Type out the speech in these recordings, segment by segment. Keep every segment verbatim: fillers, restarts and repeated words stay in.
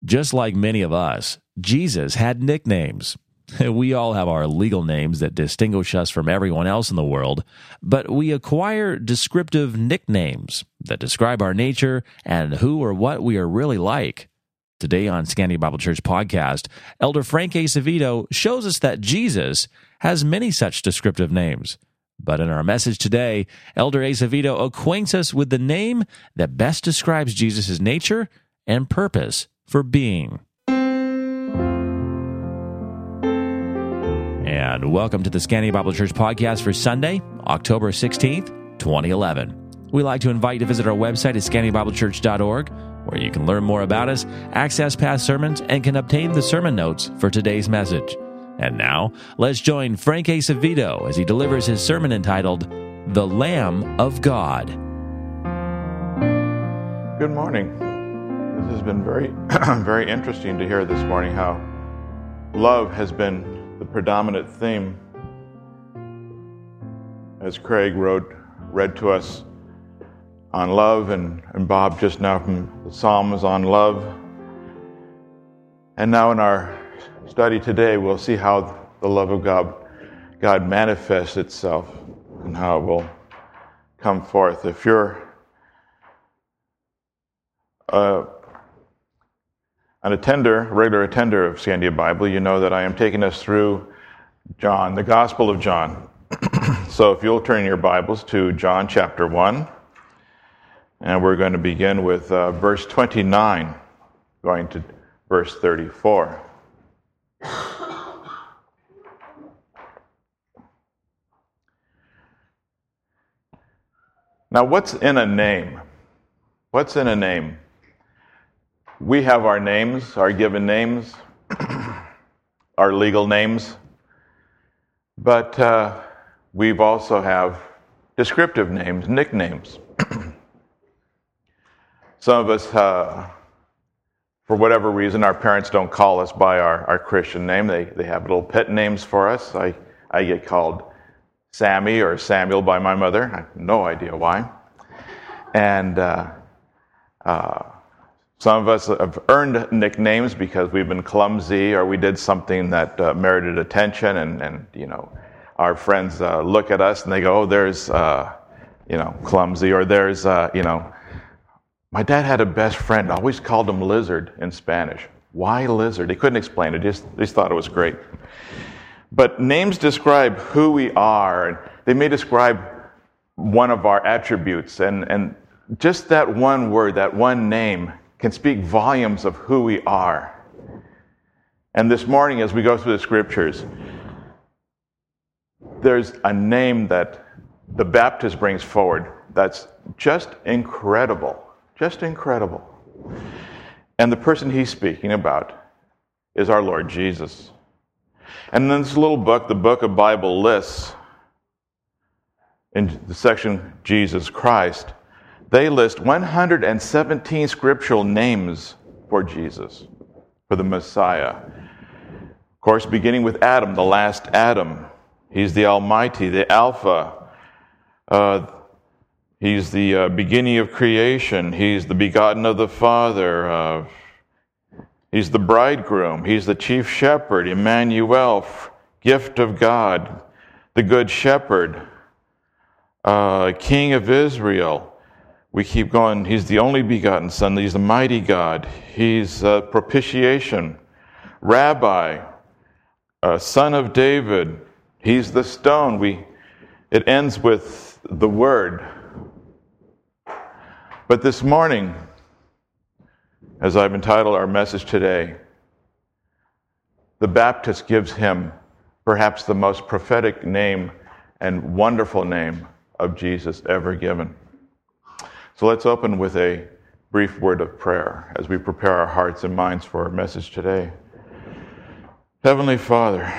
Just like many of us, Jesus had nicknames. We all have our legal names that distinguish us from everyone else in the world, but we acquire descriptive nicknames that describe our nature and who or what we are really like. Today on Scandia Bible Church Podcast, Elder Frank Acevedo shows us that Jesus has many such descriptive names. But in our message today, Elder Acevedo acquaints us with the name that best describes Jesus' nature and purpose for being. And welcome to the Scandia Bible Church Podcast for Sunday, October sixteenth, twenty eleven. We'd like to invite you to visit our website at scandia bible church dot org, where you can learn more about us, access past sermons, and can obtain the sermon notes for today's message. And now, let's join Frank Acevedo as he delivers his sermon entitled, The Lamb of God. Good morning. This has been very, very interesting to hear this morning how love has been the predominant theme, as Craig wrote, read to us on love, and, and Bob just now from the Psalms on love. And now in our study today, we'll see how the love of God, God manifests itself and how it will come forth. If you're uh, an attender, regular attender of Scandia Bible, you know that I am taking us through John, the Gospel of John. So if you'll turn your Bibles to John chapter one, and we're going to begin with uh, verse twenty-nine, going to verse thirty-four. Now, what's in a name? What's in a name? We have our names, our given names, our legal names, but uh, we've also have descriptive names, nicknames. Some of us, uh, for whatever reason, our parents don't call us by our, our Christian name. They they have little pet names for us. I, I get called Sammy or Samuel by my mother. I have no idea why. And uh, uh, some of us have earned nicknames because we've been clumsy or we did something that uh, merited attention, and, and you know, our friends uh, look at us and they go, oh, there's, uh, you know, clumsy, or there's, uh, you know, my dad had a best friend, always called him Lizard in Spanish. Why Lizard? He couldn't explain it, just, just thought it was great. But names describe who we are, and they may describe one of our attributes, and, and just that one word, that one name, can speak volumes of who we are. And this morning, as we go through the scriptures, there's a name that the Baptist brings forward that's just incredible, just incredible. And the person he's speaking about is our Lord Jesus. And in this little book, the Book of Bible Lists, in the section Jesus Christ, they list one hundred seventeen scriptural names for Jesus, for the Messiah. Of course, beginning with Adam, the last Adam. He's the Almighty, the Alpha. Uh, he's the uh, beginning of creation. He's the begotten of the Father. Uh, he's the bridegroom. He's the chief shepherd, Emmanuel, gift of God, the good shepherd, uh, King of Israel. We keep going. He's the only begotten Son. He's the mighty God. He's uh, propitiation, Rabbi, uh, Son of David. He's the stone. We. It ends with the Word. But this morning, as I've entitled our message today, the Baptist gives him perhaps the most prophetic name and wonderful name of Jesus ever given. So let's open with a brief word of prayer as we prepare our hearts and minds for our message today. Heavenly Father,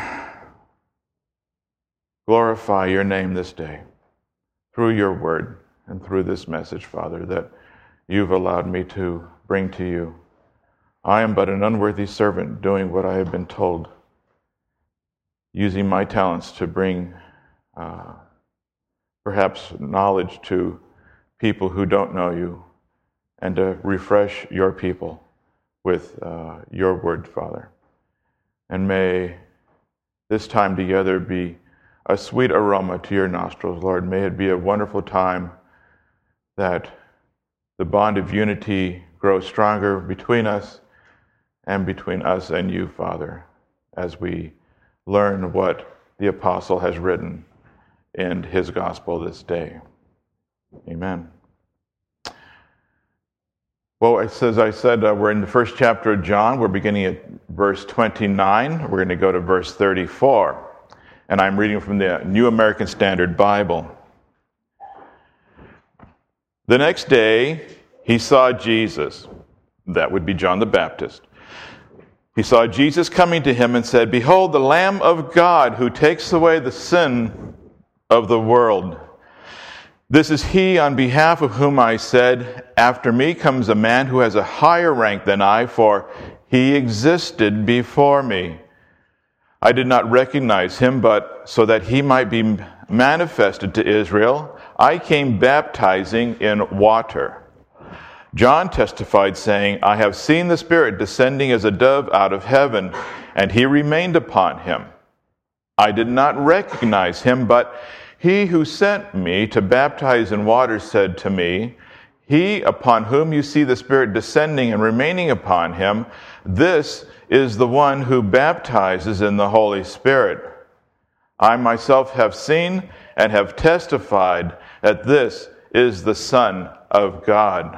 glorify your name this day through your word and through this message, Father, that you've allowed me to bring to you. I am but an unworthy servant doing what I have been told, using my talents to bring uh, perhaps knowledge to people who don't know you, and to refresh your people with uh, your word, Father. And may this time together be a sweet aroma to your nostrils, Lord. May it be a wonderful time that the bond of unity grows stronger between us and between us and you, Father, as we learn what the apostle has written in his gospel this day. Amen. Well, as I said, uh, we're in the first chapter of John. We're beginning at verse twenty-nine. We're going to go to verse thirty-four. And I'm reading from the New American Standard Bible. The next day, he saw Jesus. That would be John the Baptist. He saw Jesus coming to him and said, "Behold, the Lamb of God who takes away the sin of the world. This is he on behalf of whom I said, after me comes a man who has a higher rank than I, for he existed before me. I did not recognize him, but so that he might be manifested to Israel, I came baptizing in water." John testified, saying, "I have seen the Spirit descending as a dove out of heaven, and he remained upon him. I did not recognize him, but he who sent me to baptize in water said to me, 'He upon whom you see the Spirit descending and remaining upon him, this is the one who baptizes in the Holy Spirit.' I myself have seen and have testified that this is the Son of God."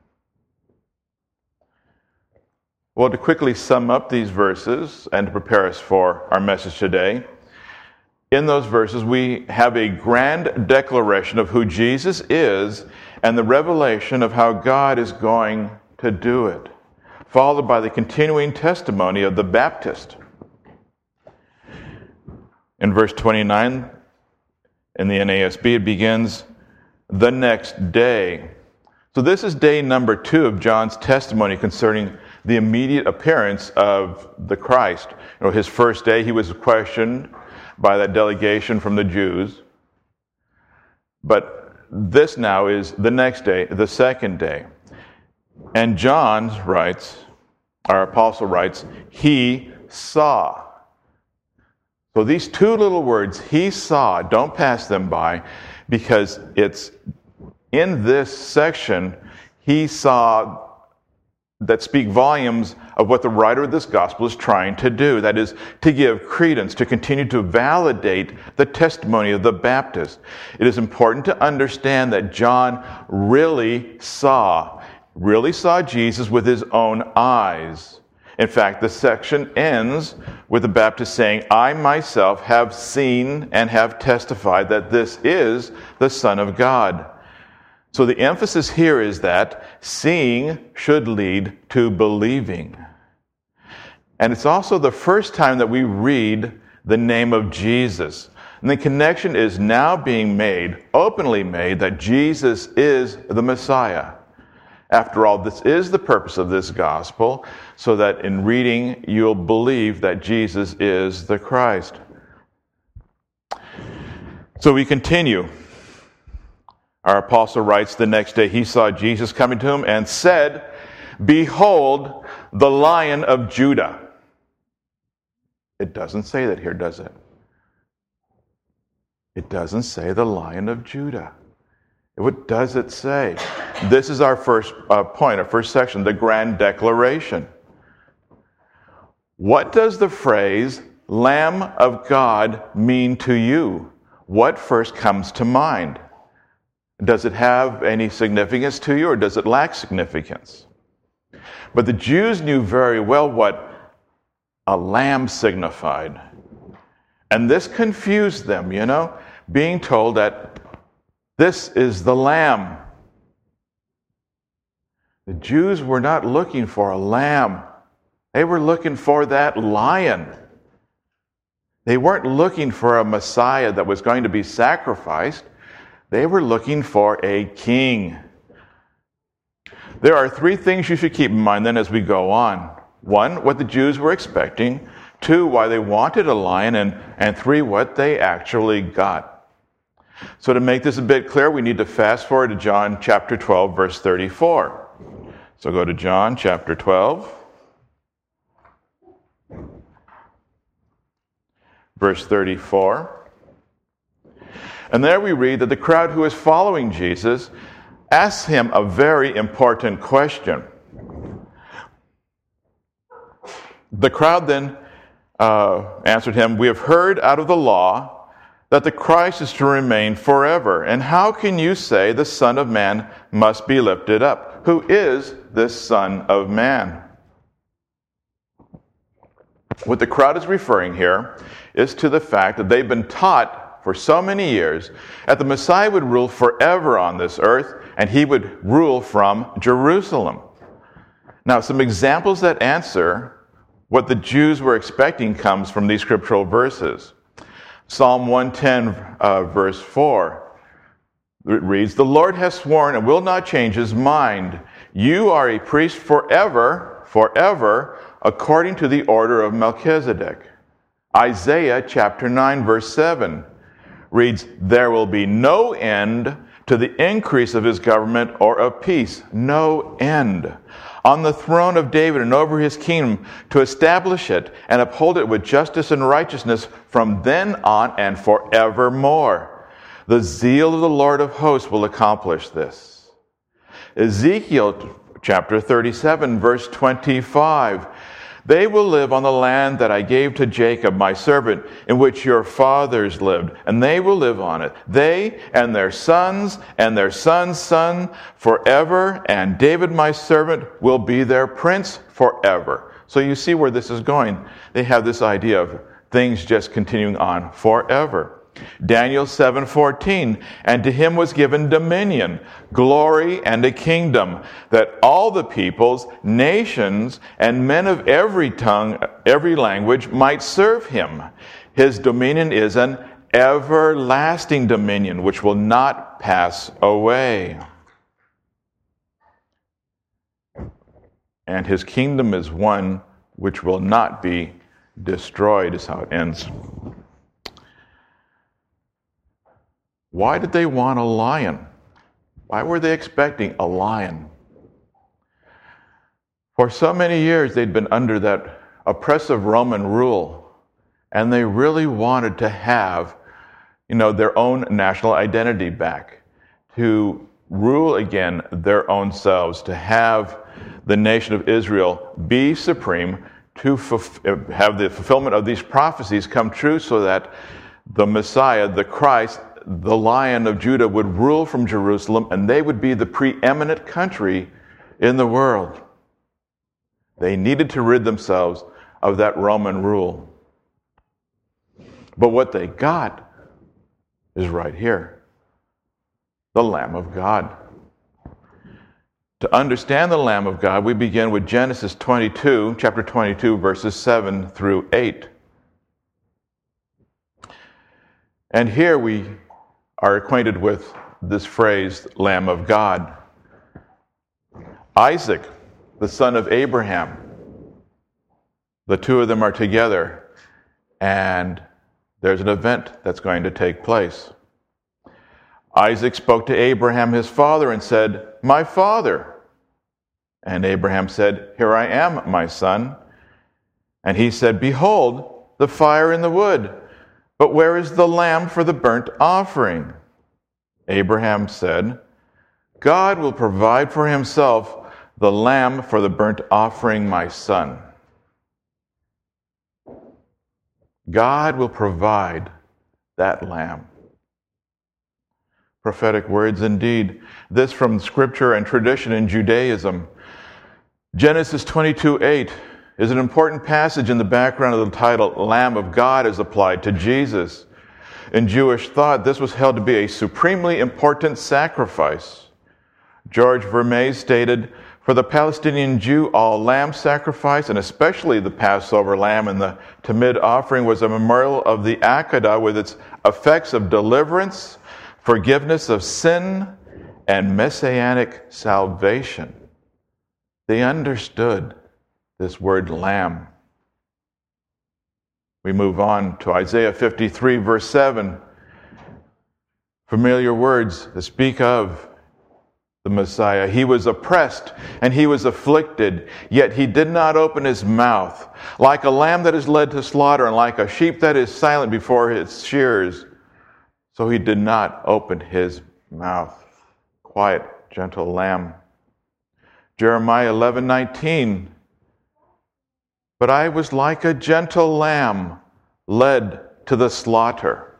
Well, to quickly sum up these verses and to prepare us for our message today, in those verses we have a grand declaration of who Jesus is and the revelation of how God is going to do it, followed by the continuing testimony of the Baptist. In verse twenty-nine, in the N A S B, it begins, "The next day." So this is day number two of John's testimony concerning the immediate appearance of the Christ. You know, his first day, he was questioned by that delegation from the Jews. But this now is the next day, the second day. And John writes, our apostle writes, "He saw." So these two little words, "he saw," don't pass them by, because it's in this section, he saw, that speak volumes of what the writer of this gospel is trying to do. That is, to give credence, to continue to validate the testimony of the Baptist. It is important to understand that John really saw, really saw Jesus with his own eyes. In fact, the section ends with the Baptist saying, "I myself have seen and have testified that this is the Son of God." So the emphasis here is that seeing should lead to believing. And it's also the first time that we read the name of Jesus. And the connection is now being made, openly made, that Jesus is the Messiah. After all, this is the purpose of this gospel, so that in reading you'll believe that Jesus is the Christ. So we continue. Our apostle writes, the next day he saw Jesus coming to him and said, "Behold, the Lion of Judah." It doesn't say that here, does it? It doesn't say the Lion of Judah. What does it say? This is our first uh, point, our first section, the grand declaration. What does the phrase Lamb of God mean to you? What first comes to mind? Does it have any significance to you, or does it lack significance? But the Jews knew very well what a lamb signified. And this confused them, you know, being told that this is the lamb. The Jews were not looking for a lamb. They were looking for that lion. They weren't looking for a Messiah that was going to be sacrificed. They were looking for a king. There are three things you should keep in mind then as we go on. One, what the Jews were expecting. Two, why they wanted a lion. And, and three, what they actually got. So to make this a bit clear, we need to fast forward to John chapter twelve, verse thirty-four. So go to John chapter twelve. verse thirty-four. And there we read that the crowd who is following Jesus asks him a very important question. The crowd then uh, answered him, "We have heard out of the law that the Christ is to remain forever. And how can you say the Son of Man must be lifted up? Who is this Son of Man?" What the crowd is referring here is to the fact that they've been taught for so many years that the Messiah would rule forever on this earth, and he would rule from Jerusalem. Now, some examples that answer what the Jews were expecting comes from these scriptural verses. Psalm one ten, uh, verse four, it reads, "The Lord has sworn and will not change his mind. You are a priest forever, forever, according to the order of Melchizedek." Isaiah chapter nine, verse seven reads, "There will be no end to the increase of his government or of peace." No end. "On the throne of David and over his kingdom, to establish it and uphold it with justice and righteousness from then on and forevermore. The zeal of the Lord of hosts will accomplish this." Ezekiel chapter thirty-seven, verse twenty-five, "They will live on the land that I gave to Jacob, my servant, in which your fathers lived, and they will live on it, they and their sons and their sons' son forever, and David, my servant, will be their prince forever." So you see where this is going. They have this idea of things just continuing on forever. Daniel seven fourteen, "And to him was given dominion, glory, and a kingdom, that all the peoples, nations, and men of every tongue, every language might serve him. His dominion is an everlasting dominion, which will not pass away. And his kingdom is one which will not be destroyed," is how it ends. Why did they want a lion? Why were they expecting a lion? For so many years, they'd been under that oppressive Roman rule, and they really wanted to have, you know, their own national identity back, to rule again their own selves, to have the nation of Israel be supreme, to fulf- have the fulfillment of these prophecies come true so that the Messiah, the Christ, the Lion of Judah, would rule from Jerusalem, and they would be the preeminent country in the world. They needed to rid themselves of that Roman rule. But what they got is right here. The Lamb of God. To understand the Lamb of God, we begin with Genesis twenty-two, chapter twenty-two, verses seven through eight. And here we are acquainted with this phrase, Lamb of God. Isaac, the son of Abraham, the two of them are together, and there's an event that's going to take place. Isaac spoke to Abraham, his father, and said, "My father." And Abraham said, "Here I am, my son." And he said, "Behold, the fire and the wood, but where is the lamb for the burnt offering?" Abraham said, "God will provide for himself the lamb for the burnt offering, my son." God will provide that lamb. Prophetic words indeed. This from scripture and tradition in Judaism. Genesis twenty-two eight is an important passage in the background of the title, Lamb of God, is applied to Jesus. In Jewish thought, this was held to be a supremely important sacrifice. George Vermees stated, "For the Palestinian Jew, all lamb sacrifice, and especially the Passover lamb and the Tamid offering, was a memorial of the Akedah with its effects of deliverance, forgiveness of sin, and messianic salvation." They understood this word lamb. We move on to Isaiah fifty-three, verse seven. Familiar words that speak of the Messiah. He was oppressed and he was afflicted, yet he did not open his mouth. Like a lamb that is led to slaughter, and like a sheep that is silent before its shearers, so he did not open his mouth. Quiet, gentle lamb. Jeremiah eleven nineteen. But I was like a gentle lamb led to the slaughter.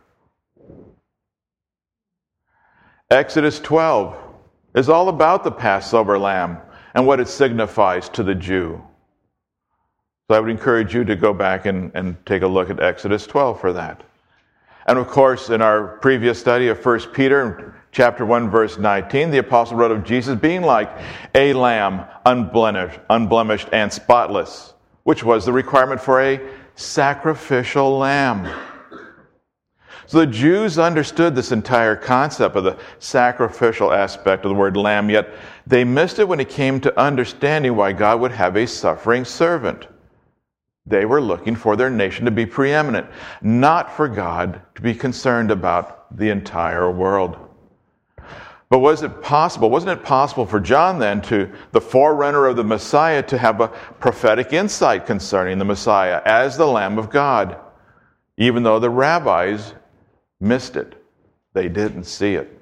Exodus twelve is all about the Passover lamb and what it signifies to the Jew. So I would encourage you to go back and, and take a look at Exodus twelve for that. And of course, in our previous study of First Peter, chapter one, verse nineteen, the apostle wrote of Jesus being like a lamb, unblemished, unblemished and spotless, which was the requirement for a sacrificial lamb. So the Jews understood this entire concept of the sacrificial aspect of the word lamb, yet they missed it when it came to understanding why God would have a suffering servant. They were looking for their nation to be preeminent, not for God to be concerned about the entire world. But was it possible, wasn't it possible for John then, to the forerunner of the Messiah, to have a prophetic insight concerning the Messiah as the Lamb of God, even though the rabbis missed it? They didn't see it.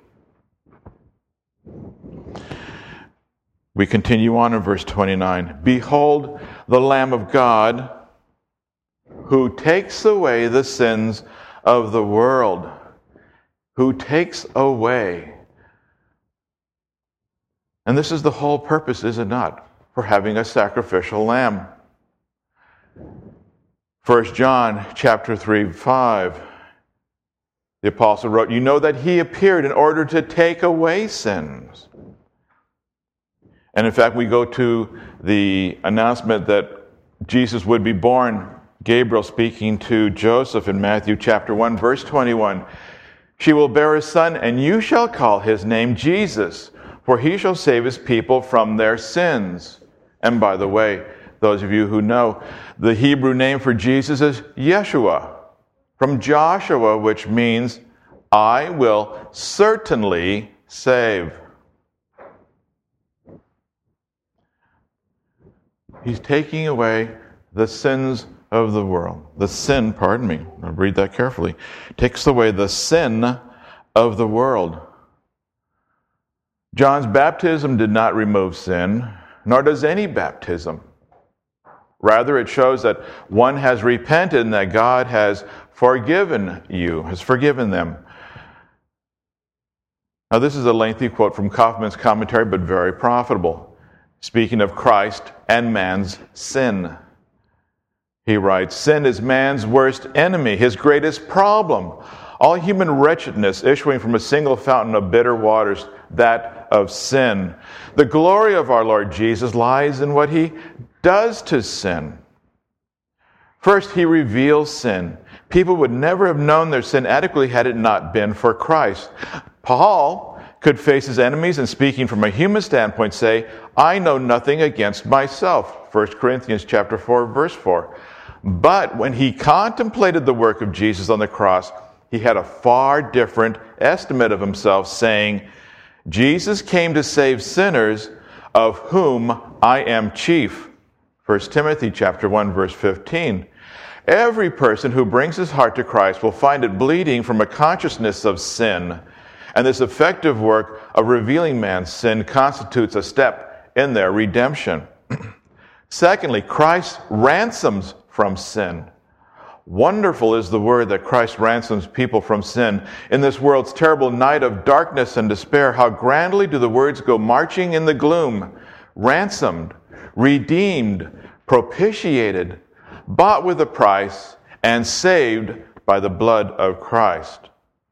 We continue on in verse twenty-nine. Behold, the Lamb of God, who takes away the sins of the world. Who takes away. And this is the whole purpose, is it not, for having a sacrificial lamb? First John chapter three, five. The apostle wrote, you know that he appeared in order to take away sins. And in fact, we go to the announcement that Jesus would be born, Gabriel speaking to Joseph in Matthew chapter one, verse twenty-one. She will bear a son, and you shall call his name Jesus, for he shall save his people from their sins. And by the way, those of you who know, the Hebrew name for Jesus is Yeshua, from Joshua, which means, I will certainly save. He's taking away the sins of the world. The sin, pardon me, I'll read that carefully, takes away the sin of the world. John's baptism did not remove sin, nor does any baptism. Rather, it shows that one has repented and that God has forgiven you, has forgiven them. Now, this is a lengthy quote from Kaufman's commentary, but very profitable. Speaking of Christ and man's sin. He writes, sin is man's worst enemy, his greatest problem. All human wretchedness issuing from a single fountain of bitter waters, that of sin. The glory of our Lord Jesus lies in what he does to sin. First, he reveals sin. People would never have known their sin adequately had it not been for Christ. Paul could face his enemies and, speaking from a human standpoint, say, I know nothing against myself. First Corinthians chapter four, verse four. But when he contemplated the work of Jesus on the cross, he had a far different estimate of himself, saying, Jesus came to save sinners, of whom I am chief. First Timothy chapter one, verse fifteen. Every person who brings his heart to Christ will find it bleeding from a consciousness of sin. And this effective work of revealing man's sin constitutes a step in their redemption. Secondly, Christ ransoms from sin. Wonderful is the word that Christ ransoms people from sin. In this world's terrible night of darkness and despair, how grandly do the words go marching in the gloom. Ransomed, redeemed, propitiated, bought with a price, and saved by the blood of Christ.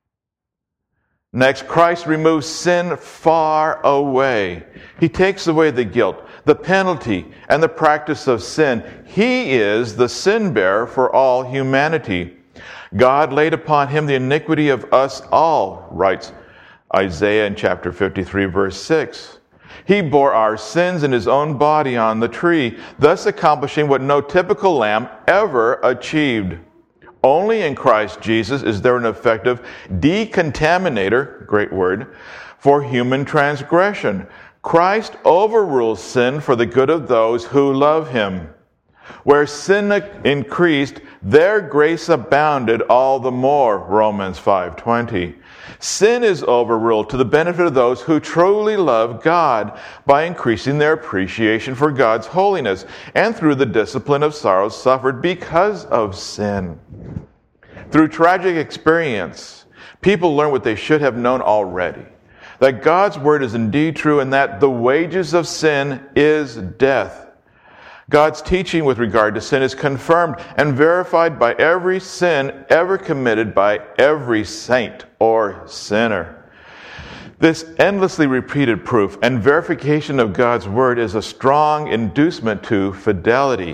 Next, Christ removes sin far away. He takes away the guilt, the penalty, and the practice of sin. He is the sin bearer for all humanity. God laid upon him the iniquity of us all, writes Isaiah in chapter fifty-three, verse six. He bore our sins in his own body on the tree, thus accomplishing what no typical lamb ever achieved. Only in Christ Jesus is there an effective decontaminator, great word, for human transgression. Christ overrules sin for the good of those who love him. Where sin increased, there grace abounded all the more, Romans five twenty. Sin is overruled to the benefit of those who truly love God by increasing their appreciation for God's holiness and through the discipline of sorrows suffered because of sin. Through tragic experience, people learn what they should have known already, that God's word is indeed true and that the wages of sin is death. God's teaching with regard to sin is confirmed and verified by every sin ever committed by every saint or sinner. This endlessly repeated proof and verification of God's word is a strong inducement to fidelity.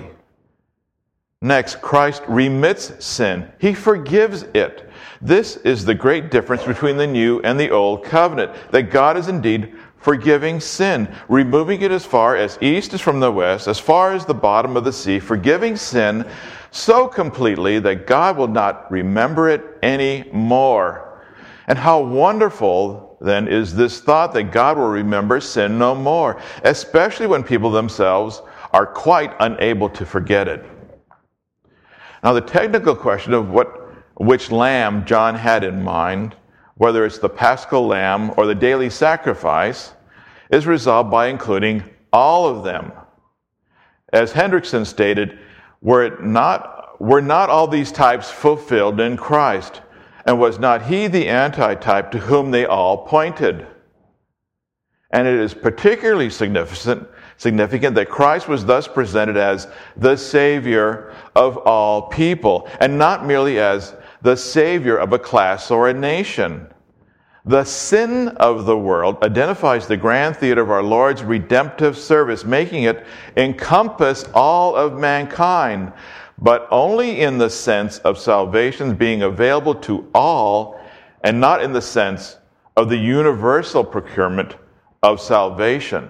Next, Christ remits sin. He forgives it. This is the great difference between the new and the old covenant, that God is indeed forgiving sin, removing it as far as east is from the west, as far as the bottom of the sea, forgiving sin so completely that God will not remember it anymore. And how wonderful, then, is this thought that God will remember sin no more, especially when people themselves are quite unable to forget it. Now, the technical question of what which lamb John had in mind, whether it's the Paschal lamb or the daily sacrifice, is resolved by including all of them. As Hendrickson stated, were it not, were not all these types fulfilled in Christ, and was not he the antitype to whom they all pointed? And it is particularly significant, significant that Christ was thus presented as the Savior of all people, and not merely as the Savior of a class or a nation. The sin of the world identifies the grand theater of our Lord's redemptive service, making it encompass all of mankind, but only in the sense of salvation being available to all, and not in the sense of the universal procurement of salvation.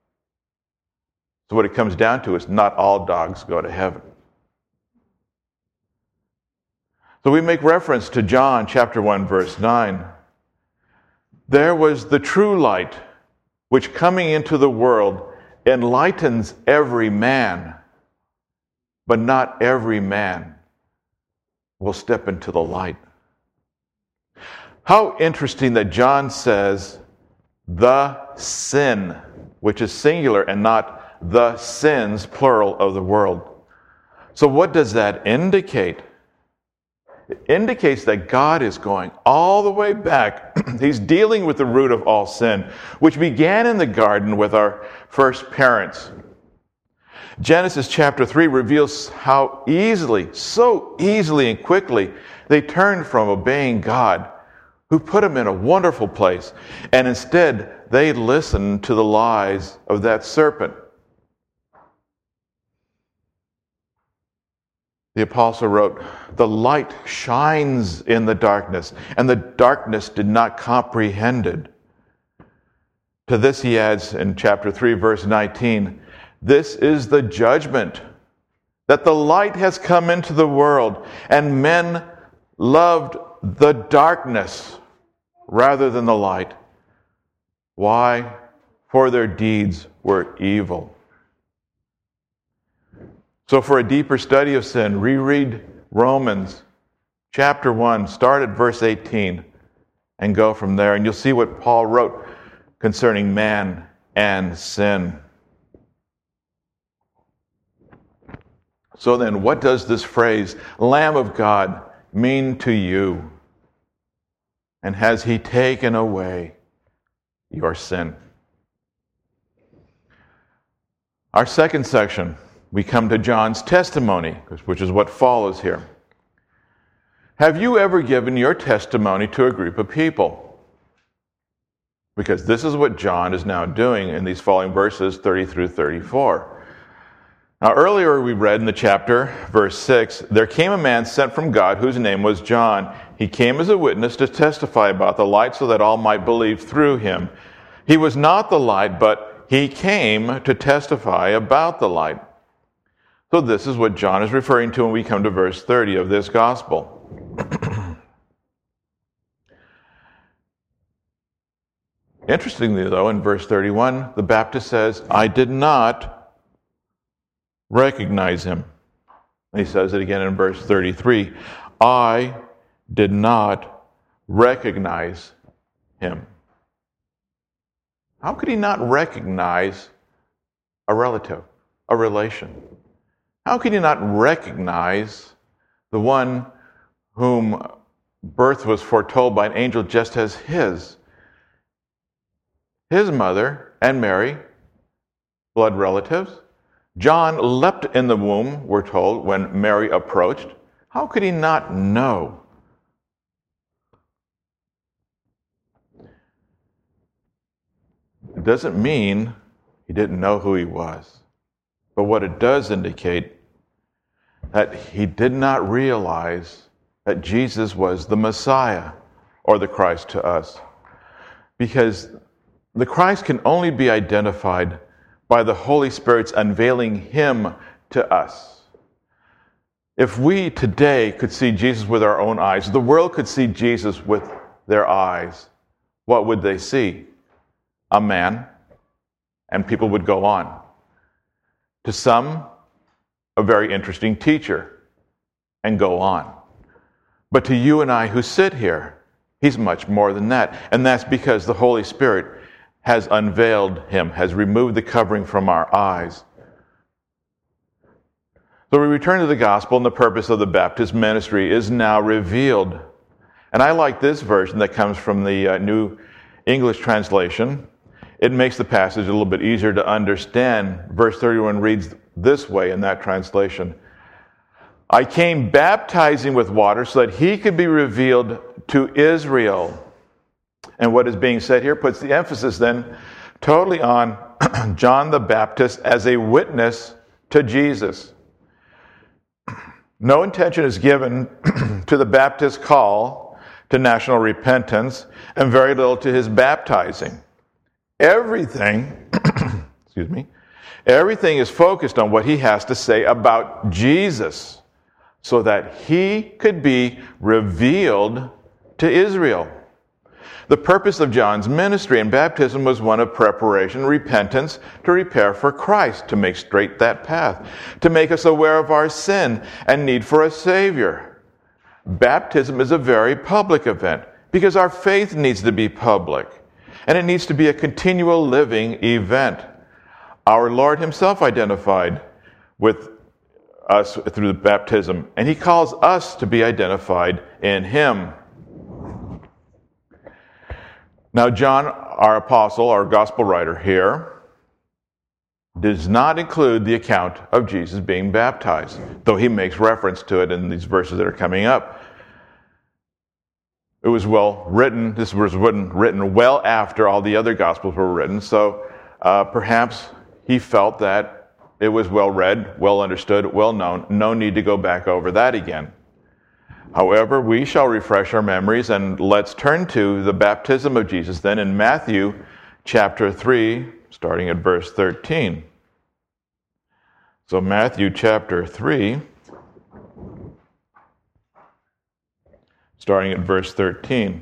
So what it comes down to is not all dogs go to heaven. So we make reference to John chapter one, verse nine. There was the true light, which coming into the world enlightens every man, but not every man will step into the light. How interesting that John says, the sin, which is singular and not the sins, plural, of the world. So what does that indicate? It indicates that God is going all the way back. He's dealing with the root of all sin, which began in the garden with our first parents. Genesis chapter three reveals how easily, so easily and quickly, they turned from obeying God, who put them in a wonderful place, and instead they listened to the lies of that serpent. The apostle wrote, the light shines in the darkness, and the darkness did not comprehend it. To this he adds in chapter three, verse nineteen, this is the judgment, that the light has come into the world, and men loved the darkness rather than the light. Why? For their deeds were evil. So for a deeper study of sin, reread Romans chapter one, start at verse eighteen, and go from there. And you'll see what Paul wrote concerning man and sin. So then, what does this phrase, Lamb of God, mean to you? And has he taken away your sin? Our second section, we come to John's testimony, which is what follows here. Have you ever given your testimony to a group of people? Because this is what John is now doing in these following verses, thirty through thirty-four. Now, earlier we read in the chapter, verse six, there came a man sent from God whose name was John. He came as a witness to testify about the light so that all might believe through him. He was not the light, but he came to testify about the light. So this is what John is referring to when we come to verse thirty of this gospel. Interestingly, though, in verse thirty-one, the Baptist says, I did not recognize him. And he says it again in verse thirty-three, I did not recognize him. How could he not recognize a relative, a relation? How could he not recognize the one whom birth was foretold by an angel just as his? His mother and Mary, blood relatives. John leapt in the womb, we're told, when Mary approached. How could he not know? It doesn't mean he didn't know who he was. But what it does indicate that he did not realize that Jesus was the Messiah or the Christ to us. Because the Christ can only be identified by the Holy Spirit's unveiling him to us. If we today could see Jesus with our own eyes, the world could see Jesus with their eyes, what would they see? A man, and people would go on. To some, a very interesting teacher, and go on. But to you and I who sit here, he's much more than that. And that's because the Holy Spirit has unveiled him, has removed the covering from our eyes. So we return to the gospel, and the purpose of the Baptist ministry is now revealed. And I like this version that comes from the uh, New English translation. It makes the passage a little bit easier to understand. Verse thirty-one reads this way in that translation. I came baptizing with water so that he could be revealed to Israel. And what is being said here puts the emphasis then totally on John the Baptist as a witness to Jesus. No attention is given to the Baptist call to national repentance, and very little to his baptizing. Everything, excuse me, everything is focused on what he has to say about Jesus, so that he could be revealed to Israel. The purpose of John's ministry and baptism was one of preparation, repentance, to prepare for Christ, to make straight that path, to make us aware of our sin and need for a Savior. Baptism is a very public event because our faith needs to be public, and it needs to be a continual living event. Our Lord himself identified with us through the baptism, and he calls us to be identified in him. Now, John, our apostle, our gospel writer here, does not include the account of Jesus being baptized, though he makes reference to it in these verses that are coming up. It was well written. This was written, written well after all the other gospels were written, so uh, perhaps he felt that it was well read, well understood, well known. No need to go back over that again. However, we shall refresh our memories, and let's turn to the baptism of Jesus then in Matthew chapter three, starting at verse thirteen. So Matthew chapter three, starting at verse thirteen.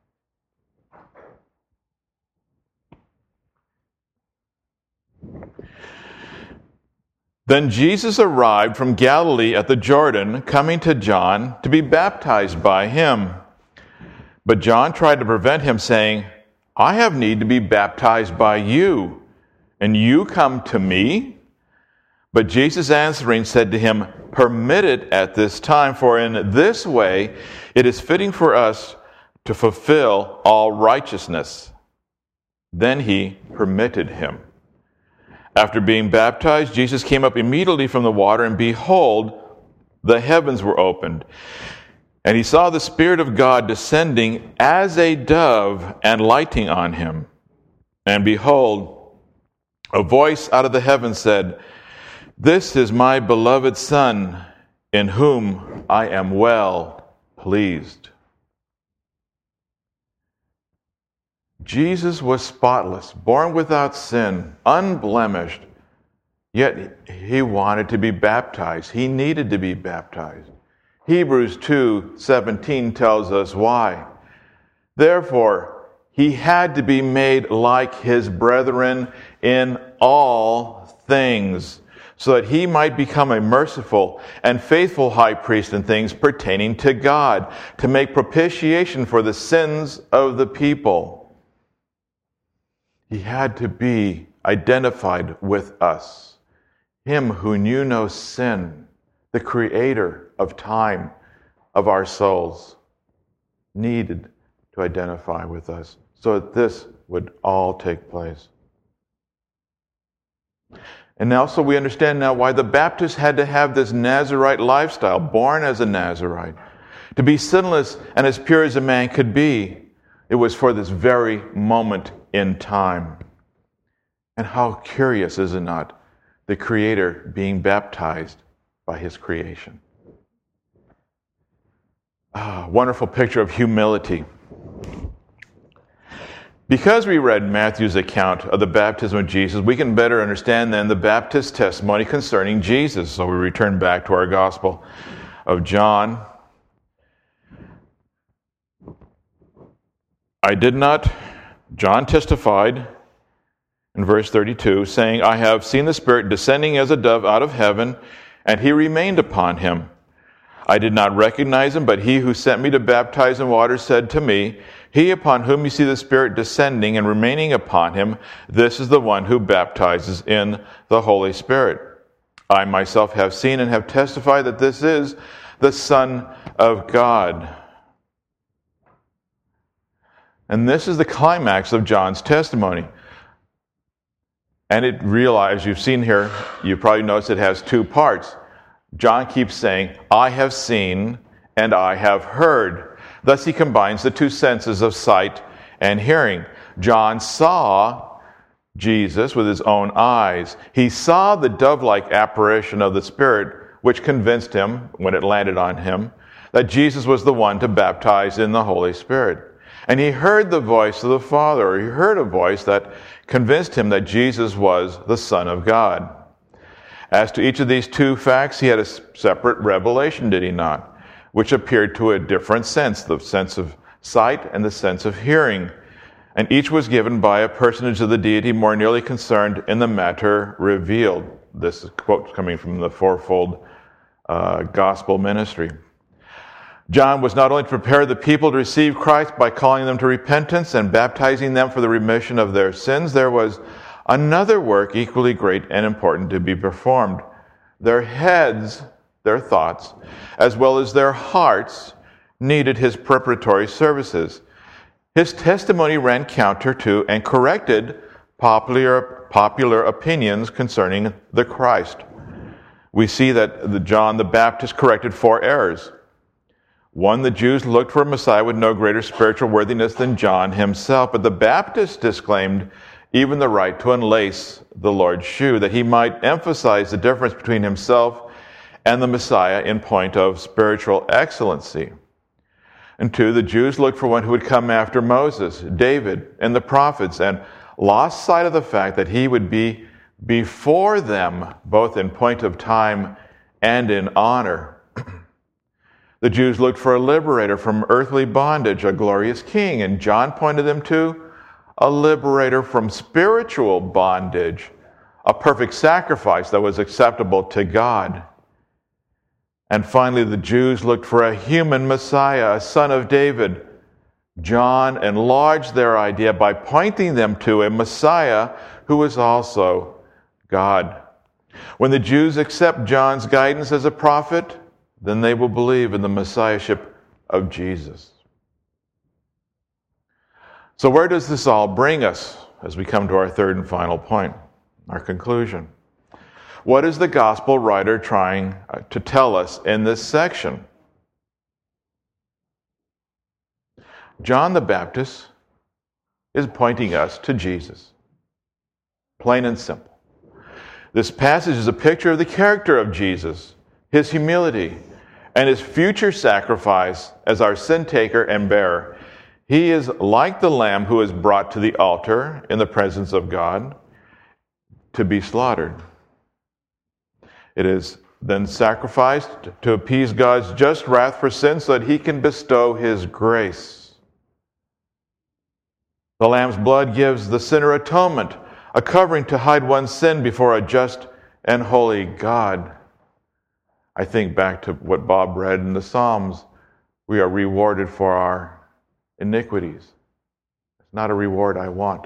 Then Jesus arrived from Galilee at the Jordan, coming to John to be baptized by him. But John tried to prevent him, saying, I have need to be baptized by you, and you come to me? But Jesus answering said to him, Permit it at this time, for in this way it is fitting for us to fulfill all righteousness. Then he permitted him. After being baptized, Jesus came up immediately from the water, and behold, the heavens were opened. And he saw the Spirit of God descending as a dove and lighting on him. And behold, a voice out of the heavens said, This is my beloved Son, in whom I am well pleased. Jesus was spotless, born without sin, unblemished, yet he wanted to be baptized. He needed to be baptized. Hebrews two seventeen tells us why. Therefore, He had to be made like his brethren in all things, so that he might become a merciful and faithful high priest in things pertaining to God, to make propitiation for the sins of the people. He had to be identified with us. Him who knew no sin, the creator of time, of our souls, needed to identify with us so that this would all take place. And also we understand now why the Baptist had to have this Nazirite lifestyle, born as a Nazirite. To be sinless and as pure as a man could be, it was for this very moment in time. And how curious, is it not, the Creator being baptized by His creation. Ah, wonderful picture of humility. Because we read Matthew's account of the baptism of Jesus, we can better understand then the Baptist testimony concerning Jesus. So we return back to our Gospel of John. I did not, John testified in verse thirty-two, saying, I have seen the Spirit descending as a dove out of heaven, and He remained upon Him. I did not recognize Him, but He who sent me to baptize in water said to me, He upon whom you see the Spirit descending and remaining upon Him, this is the one who baptizes in the Holy Spirit. I myself have seen and have testified that this is the Son of God. And this is the climax of John's testimony. And it realized, you've seen here, you probably noticed it has two parts. John keeps saying, I have seen and I have heard. Thus he combines the two senses of sight and hearing. John saw Jesus with his own eyes. He saw the dove-like apparition of the Spirit, which convinced him, when it landed on him, that Jesus was the one to baptize in the Holy Spirit. And he heard the voice of the Father, or he heard a voice that convinced him that Jesus was the Son of God. As to each of these two facts, he had a separate revelation, did he not? Which appeared to a different sense, the sense of sight and the sense of hearing. And each was given by a personage of the deity more nearly concerned in the matter revealed. This is quote coming from the fourfold uh, gospel ministry. John was not only to prepare the people to receive Christ by calling them to repentance and baptizing them for the remission of their sins, there was another work equally great and important to be performed. Their heads, their thoughts, as well as their hearts, needed his preparatory services. His testimony ran counter to and corrected popular, popular opinions concerning the Christ. We see that the John the Baptist corrected four errors. One, the Jews looked for a Messiah with no greater spiritual worthiness than John himself, but the Baptist disclaimed even the right to unlace the Lord's shoe, that he might emphasize the difference between himself and the Messiah in point of spiritual excellency. And two, the Jews looked for one who would come after Moses, David, and the prophets, and lost sight of the fact that he would be before them, both in point of time and in honor. The Jews looked for a liberator from earthly bondage, a glorious king, and John pointed them to a liberator from spiritual bondage, a perfect sacrifice that was acceptable to God. And finally, the Jews looked for a human Messiah, a son of David. John enlarged their idea by pointing them to a Messiah who was also God. When the Jews accept John's guidance as a prophet, then they will believe in the Messiahship of Jesus. So where does this all bring us as we come to our third and final point, our conclusion? What is the gospel writer trying to tell us in this section? John the Baptist is pointing us to Jesus. Plain and simple. This passage is a picture of the character of Jesus, his humility, and his future sacrifice as our sin taker and bearer. He is like the lamb who is brought to the altar in the presence of God to be slaughtered. It is then sacrificed to appease God's just wrath for sin so that he can bestow his grace. The Lamb's blood gives the sinner atonement, a covering to hide one's sin before a just and holy God. I think back to what Bob read in the Psalms. We are rewarded for our iniquities. It's not a reward I want.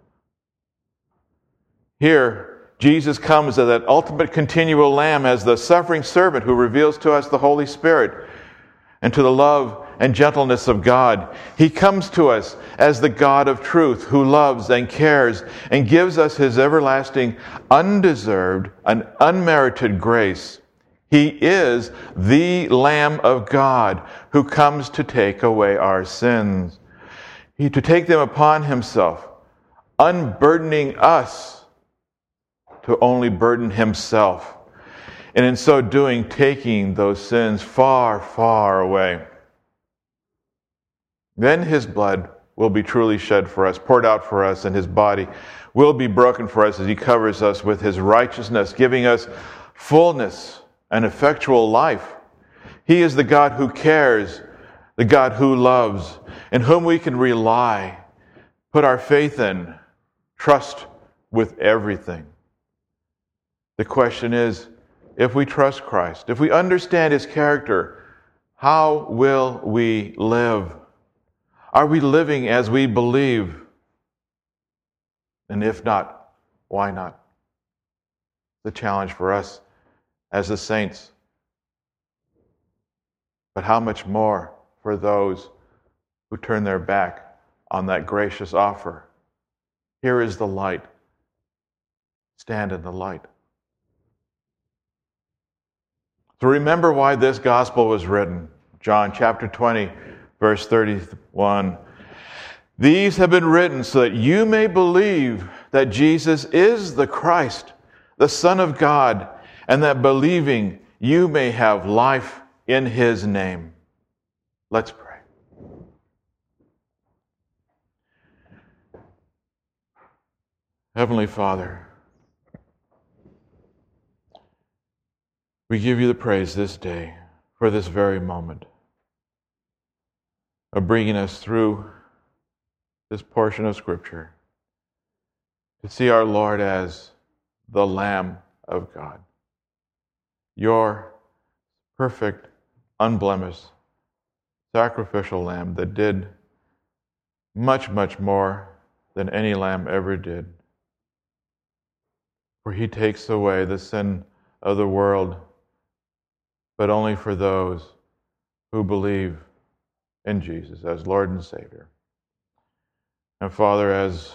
Here, Jesus comes as that ultimate continual Lamb, as the suffering servant who reveals to us the Holy Spirit and to the love and gentleness of God. He comes to us as the God of truth who loves and cares and gives us His everlasting, undeserved, and unmerited grace. He is the Lamb of God who comes to take away our sins. He to take them upon Himself, unburdening us to only burden Himself. And in so doing, taking those sins far, far away. Then His blood will be truly shed for us, poured out for us, and His body will be broken for us as He covers us with His righteousness, giving us fullness and effectual life. He is the God who cares, the God who loves, in whom we can rely, put our faith in, trust with everything. The question is, if we trust Christ, if we understand His character, how will we live? Are we living as we believe? And if not, why not? The challenge for us as the saints. But how much more for those who turn their back on that gracious offer? Here is the light. Stand in the light. So remember why this gospel was written. John chapter twenty, verse thirty-one. These have been written so that you may believe that Jesus is the Christ, the Son of God, and that believing you may have life in His name. Let's pray. Heavenly Father, we give you the praise this day for this very moment of bringing us through this portion of Scripture to see our Lord as the Lamb of God. Your perfect, unblemished, sacrificial lamb that did much, much more than any lamb ever did. For He takes away the sin of the world, but only for those who believe in Jesus as Lord and Savior. And Father, as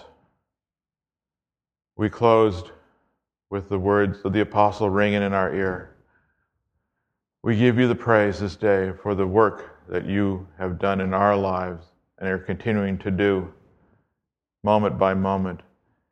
we closed with the words of the apostle ringing in our ear, we give you the praise this day for the work that you have done in our lives and are continuing to do moment by moment,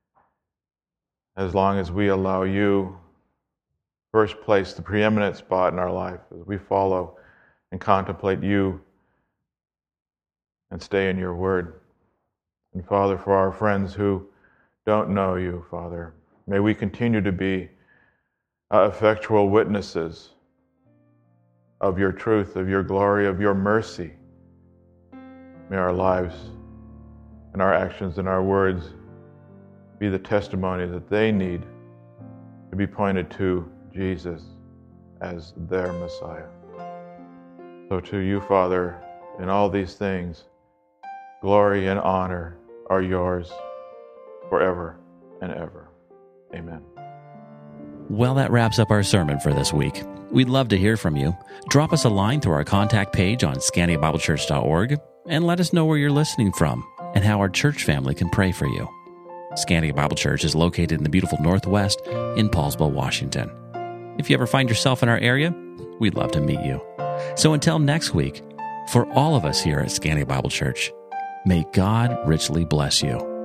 as long as we allow you first place the preeminent spot in our life as we follow and contemplate you and stay in your word. And Father, for our friends who don't know you, Father, may we continue to be uh, effectual witnesses of your truth, of your glory, of your mercy. May our lives and our actions and our words be the testimony that they need to be pointed to Jesus as their Messiah. So to you, Father, in all these things, glory and honor are yours forever and ever. Amen. Well, that wraps up our sermon for this week. We'd love to hear from you. Drop us a line through our contact page on scandia bible church dot org and let us know where you're listening from and how our church family can pray for you. Scandia Bible Church is located in the beautiful Northwest in Paulsville, Washington. If you ever find yourself in our area, we'd love to meet you. So until next week, for all of us here at Scandia Bible Church, may God richly bless you.